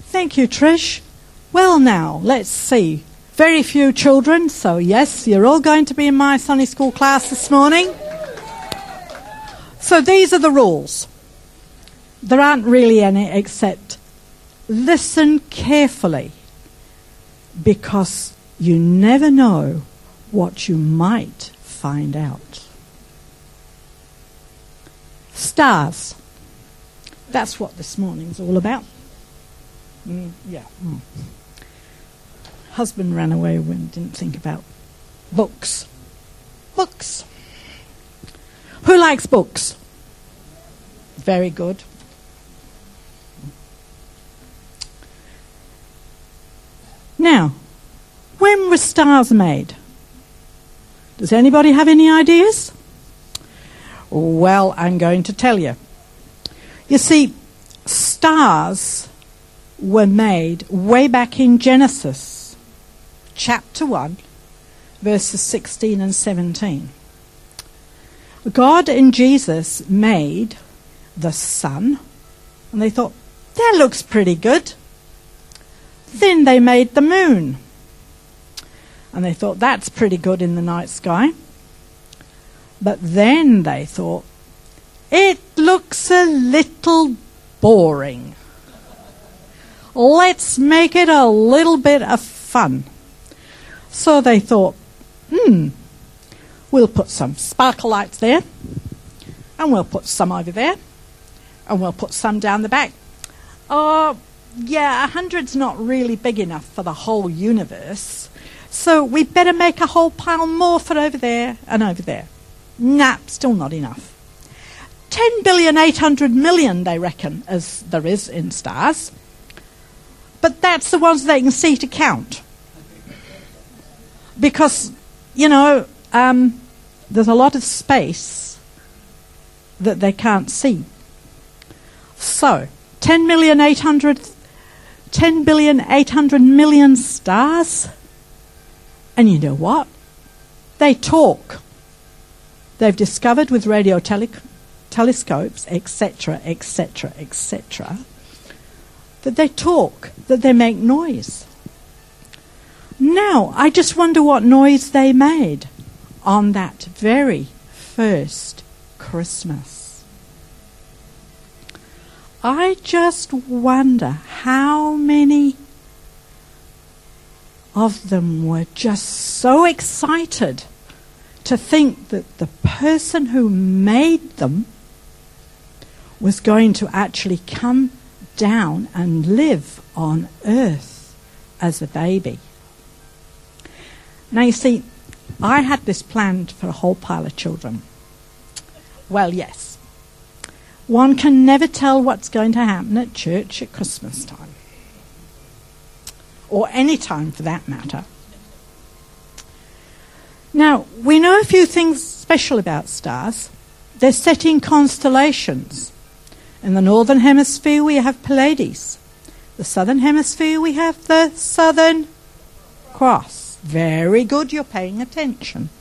Thank you, Trish. Well, now, let's see. Very few children, so yes, you're all going to be in my Sunday school class this morning. So these are the rules. There aren't really any except listen carefully, because you never know what you might find out. Stars. That's what this morning's all about. Husband ran away when didn't think about books. Books. Who likes books? Very good. Now, when were stars made? Does anybody have any ideas? Well, I'm going to tell you. You see, stars were made way back in Genesis, chapter 1, verses 16 and 17. God and Jesus made the sun, and they thought, that looks pretty good. Then they made the moon, and they thought, that's pretty good in the night sky. But then they thought, it looks a little boring. Let's make it a little bit of fun. So they thought, we'll put some sparkle lights there, and we'll put some over there, and we'll put some down the back. Oh, yeah, 100's not really big enough for the whole universe, so we better make a whole pile more for over there and over there. Nah, still not enough. 10,800,000,000, they reckon, as there is in stars. But that's the ones they can see to count. Because, there's a lot of space that they can't see. So, 10,800,000,000 stars. And you know what? They talk. They've discovered with radio telescopes, etc., etc., etc., that they talk, that they make noise. Now, I just wonder what noise they made on that very first Christmas. I just wonder how many of them were just so excited to think that the person who made them was going to actually come down and live on earth as a baby. Now you see, I had this planned for a whole pile of children. Well, yes. One can never tell what's going to happen at church at Christmas time. Or any time for that matter. Now, we know a few things special about stars. They're set in constellations. In the northern hemisphere we have Pleiades. The southern hemisphere we have the Southern Cross. Very good, you're paying attention.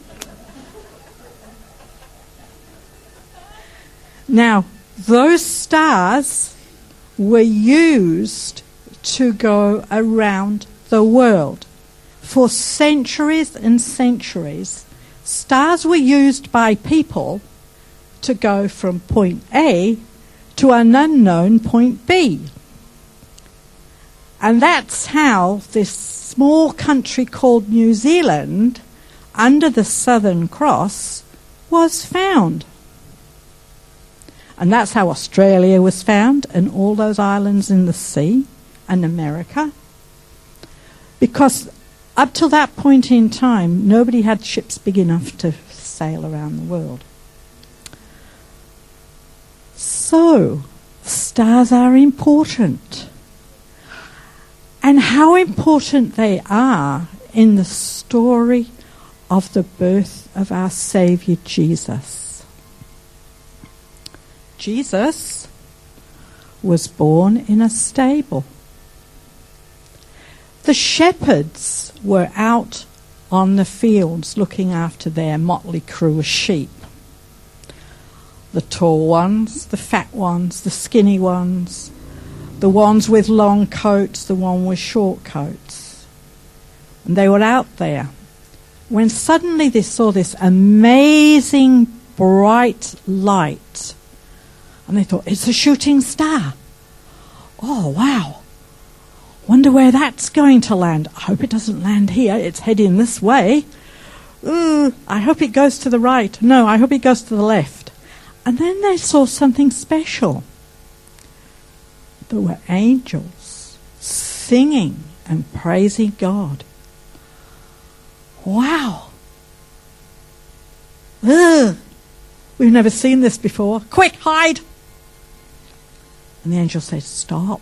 Now, those stars were used to go around the world. For centuries and centuries, stars were used by people to go from point A to an unknown point B. And that's how this small country called New Zealand, under the Southern Cross, was found. And that's how Australia was found, and all those islands in the sea, and America. Because up till that point in time, nobody had ships big enough to sail around the world. So, stars are important. And how important they are in the story of the birth of our Saviour Jesus. Jesus was born in a stable. The shepherds were out on the fields looking after their motley crew of sheep. The tall ones, the fat ones, the skinny ones, the ones with long coats, the one with short coats. And they were out there when suddenly they saw this amazing bright light. And they thought, it's a shooting star. Oh, wow. Wonder where that's going to land. I hope it doesn't land here. It's heading this way. Ooh, I hope it goes to the right. No, I hope it goes to the left. And then they saw something special. There were angels singing and praising God. Wow. Ugh. We've never seen this before. Quick, hide. And the angel said, stop.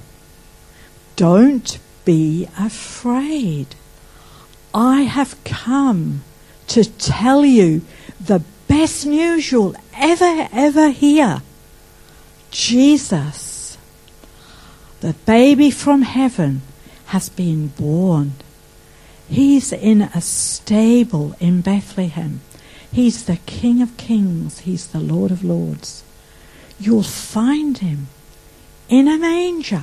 Don't be afraid. I have come to tell you the best news you'll ever hear. Jesus, the baby from heaven, has been born. He's in a stable in Bethlehem. He's the King of Kings. He's the Lord of Lords. You'll find him in a manger.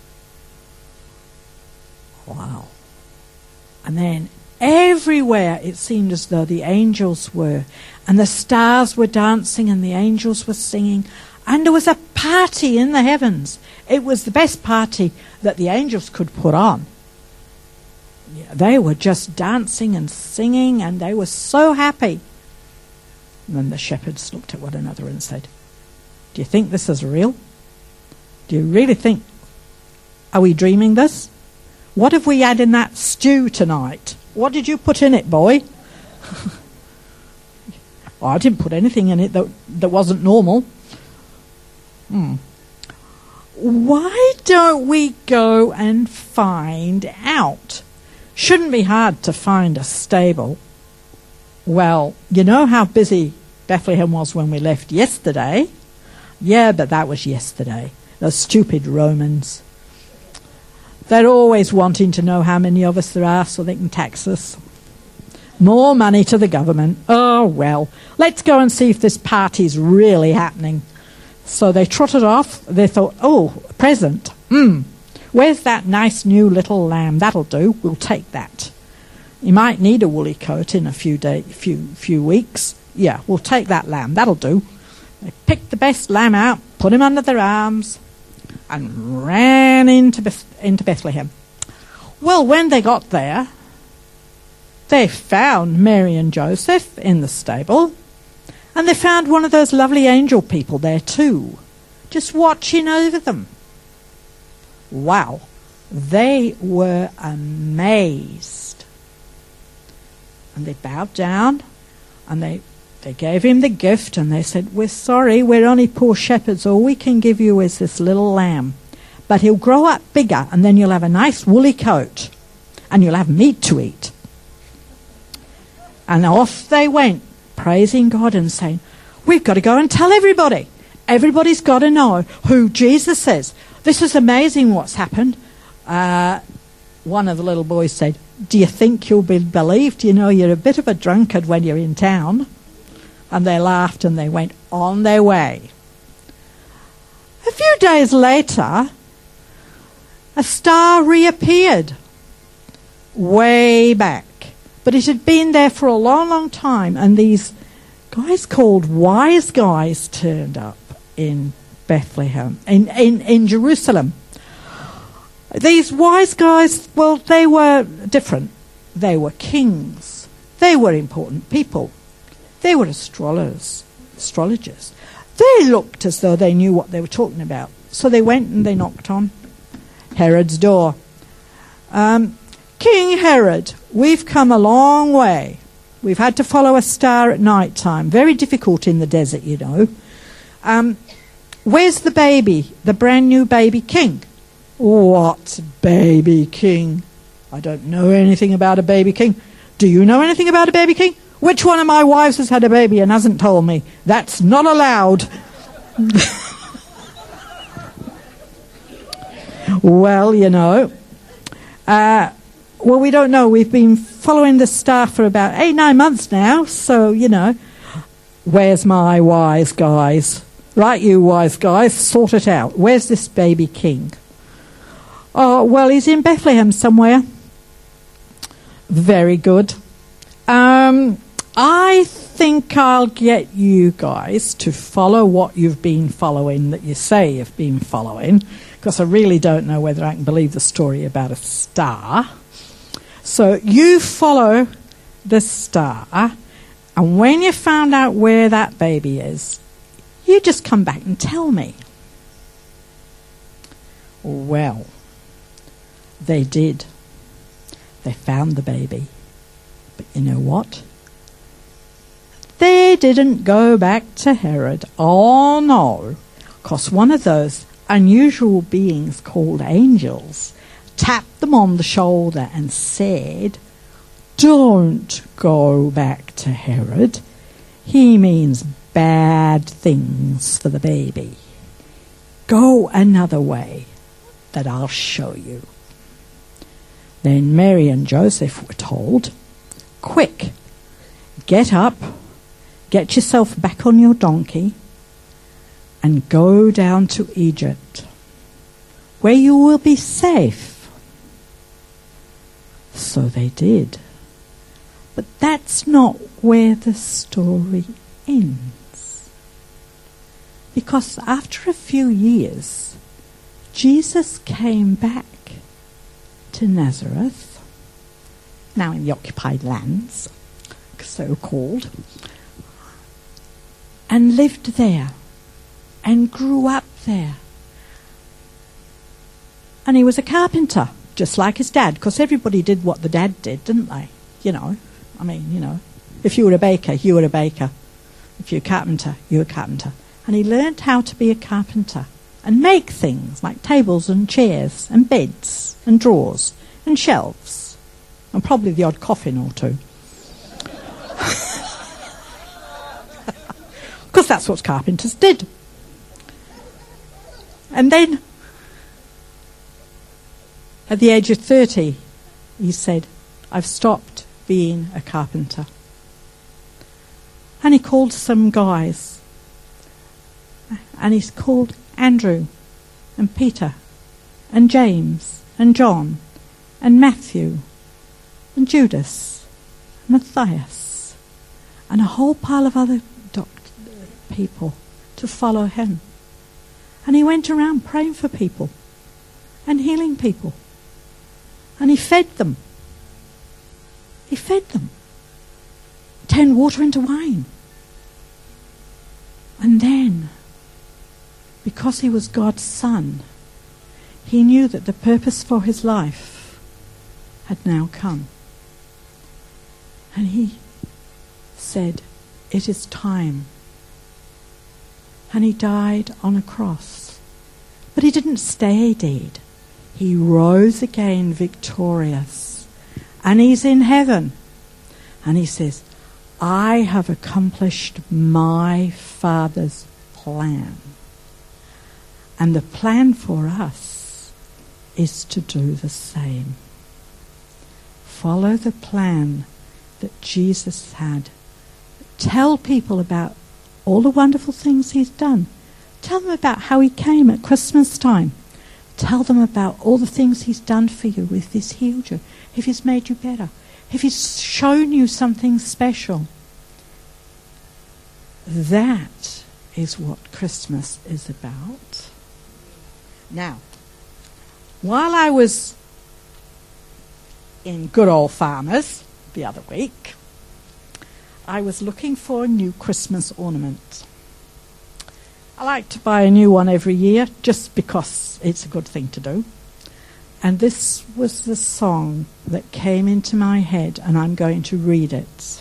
Wow. And then everywhere it seemed as though the angels were, and the stars were dancing and the angels were singing, and there was a party in the heavens. It was the best party that the angels could put on. They were just dancing and singing, and they were so happy. And then the shepherds looked at one another and said, do you think this is real? Do you really think? Are we dreaming this? What have we had in that stew tonight? What did you put in it, boy? Oh, I didn't put anything in it that wasn't normal. Why don't we go and find out? Shouldn't be hard to find a stable. Well, you know how busy Bethlehem was when we left yesterday? Yeah, but that was yesterday. Those stupid Romans. They're always wanting to know how many of us there are so they can tax us. More money to the government. Oh, well, let's go and see if this party's really happening. So they trotted off. They thought, oh, a present. Where's that nice new little lamb? That'll do. We'll take that. You might need a woolly coat in a few weeks. Yeah, we'll take that lamb. That'll do. They picked the best lamb out, put him under their arms, and ran into Bethlehem. Well, when they got there, they found Mary and Joseph in the stable, and they found one of those lovely angel people there too, just watching over them. Wow, they were amazed. And they bowed down, and they gave him the gift, and they said, we're sorry, we're only poor shepherds. All we can give you is this little lamb. But he'll grow up bigger, and then you'll have a nice woolly coat, and you'll have meat to eat. And off they went, praising God and saying, we've got to go and tell everybody. Everybody's got to know who Jesus is. This is amazing what's happened. One of the little boys said, do you think you'll be believed? You know, you're a bit of a drunkard when you're in town. And they laughed and they went on their way. A few days later, a star reappeared way back. But it had been there for a long, long time. And these guys called wise guys turned up in Bethlehem, in Jerusalem. These wise guys, well, they were different. They were kings. They were important people. They were astrologers. They looked as though they knew what they were talking about. So they went and they knocked on Herod's door. King Herod, we've come a long way. We've had to follow a star at night time. Very difficult in the desert, you know. Where's the baby, the brand new baby king? What baby king? I don't know anything about a baby king. Do you know anything about a baby king? Which one of my wives has had a baby and hasn't told me? That's not allowed. Well, you know. Well, we don't know. We've been following the star for about 8-9 months now. So, you know. Where's my wise guys? Right, you wise guys, sort it out. Where's this baby king? Oh, well, he's in Bethlehem somewhere. Very good. I think I'll get you guys to follow what you've been following, that you say you've been following, because I really don't know whether I can believe the story about a star. So you follow the star, and when you found out where that baby is, you just come back and tell me. Well, they did. They found the baby. But you know what? They didn't go back to Herod. Oh, no. Because one of those unusual beings called angels tapped them on the shoulder and said, "Don't go back to Herod. He means bad things for the baby. Go another way that I'll show you." Then Mary and Joseph were told, "Quick, get up, get yourself back on your donkey, and go down to Egypt, where you will be safe." So they did. But that's not where the story ends. Because after a few years, Jesus came back to Nazareth, now in the occupied lands, so called, and lived there and grew up there. And he was a carpenter, just like his dad, because everybody did what the dad did, didn't they? If you were a baker, you were a baker. If you're a carpenter, you were a carpenter. And he learned how to be a carpenter and make things like tables and chairs and beds and drawers and shelves and probably the odd coffin or two. Because that's what carpenters did. And then, at the age of 30, he said, "I've stopped being a carpenter." And he called some guys. And he's called Andrew and Peter and James and John and Matthew and Judas and Matthias and a whole pile of other people to follow him. And he went around praying for people and healing people. And he fed them. He fed them. Turned water into wine. And then, because he was God's son, he knew that the purpose for his life had now come. And he said, "It is time." And he died on a cross. But he didn't stay dead. He rose again victorious. And he's in heaven. And he says, "I have accomplished my Father's plan." And the plan for us is to do the same. Follow the plan that Jesus had. Tell people about all the wonderful things he's done. Tell them about how he came at Christmas time. Tell them about all the things he's done for you, if he's healed you, if he's made you better, if he's shown you something special. That is what Christmas is about. Now, while I was in Good Old Farmers the other week, I was looking for a new Christmas ornament. I like to buy a new one every year just because it's a good thing to do. And this was the song that came into my head, and I'm going to read it.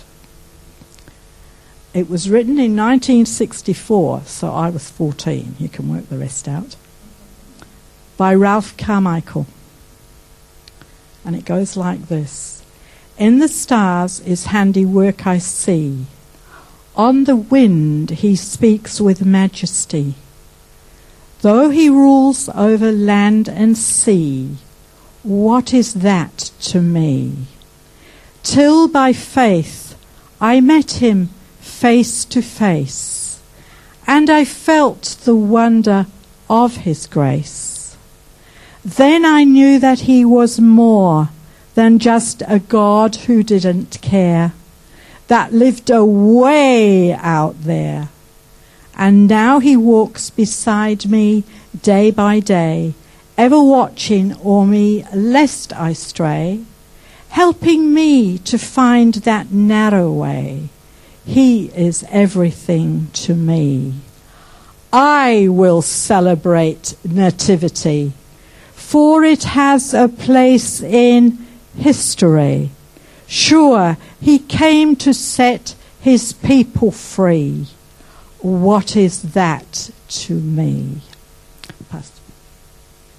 It was written in 1964, so I was 14. You can work the rest out. By Ralph Carmichael. And it goes like this. "In the stars is handiwork I see. On the wind he speaks with majesty. Though he rules over land and sea, what is that to me? Till by faith I met him face to face, and I felt the wonder of his grace. Then I knew that he was more than just a God who didn't care, that lived away out there. And now he walks beside me day by day, ever watching o'er me lest I stray, helping me to find that narrow way. He is everything to me. I will celebrate Nativity, for it has a place in history. Sure, he came to set his people free. What is that to me?